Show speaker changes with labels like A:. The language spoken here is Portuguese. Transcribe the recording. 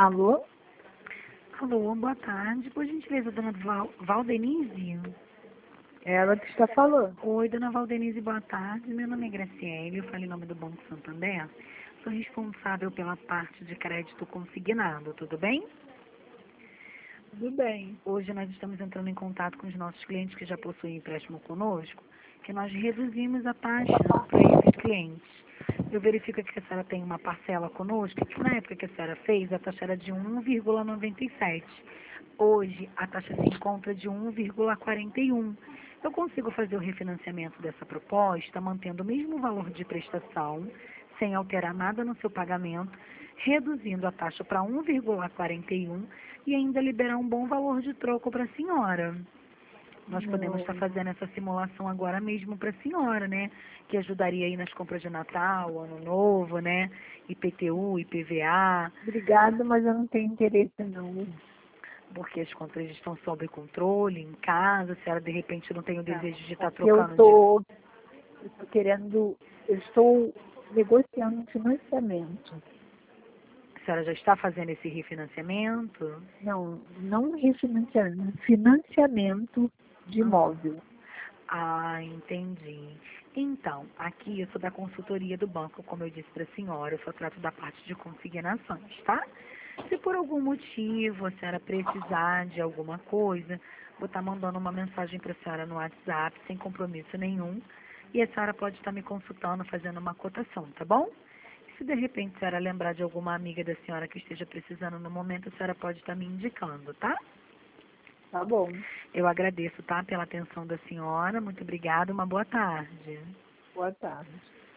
A: Alô?
B: Alô, boa tarde. Por gentileza, dona Valdenise?
A: Ela que está falando.
B: Oi, dona Valdenise, boa tarde. Meu nome é Graciele, eu falo em nome do Banco Santander. Sou responsável pela parte de crédito consignado, tudo bem?
A: Tudo bem.
B: Hoje nós estamos entrando em contato com os nossos clientes que já possuem empréstimo conosco, que nós reduzimos a taxa para esses clientes. Eu verifico que a senhora tem uma parcela conosco, que na época que a senhora fez, a taxa era de 1,97. Hoje, a taxa se encontra de 1,41. Eu consigo fazer o refinanciamento dessa proposta, mantendo o mesmo valor de prestação, sem alterar nada no seu pagamento, reduzindo a taxa para 1,41 e ainda liberar um bom valor de troco para a senhora. Nós podemos estar fazendo essa simulação agora mesmo para a senhora, né? Que ajudaria aí nas compras de Natal, Ano Novo, né? IPTU, IPVA.
A: Obrigada, mas eu não tenho interesse não.
B: Porque as contas estão sob controle, em casa, a senhora de repente não tem o
A: Tá.
B: desejo de estar
A: Porque eu
B: trocando de...
A: estou querendo, eu estou negociando um financiamento.
B: A senhora já está fazendo esse refinanciamento?
A: Não refinanciamento, financiamento de imóvel.
B: Entendi. Então, aqui eu sou da consultoria do banco, como eu disse para a senhora, eu só trato da parte de consignações, tá? Se por algum motivo a senhora precisar de alguma coisa, vou estar mandando uma mensagem para a senhora no WhatsApp, sem compromisso nenhum, e a senhora pode estar me consultando, fazendo uma cotação, tá bom? Se de repente a senhora lembrar de alguma amiga da senhora que esteja precisando no momento, a senhora pode estar me indicando, tá?
A: Tá bom.
B: Eu agradeço, tá, pela atenção da senhora. Muito obrigada. Uma boa tarde.
A: Boa tarde.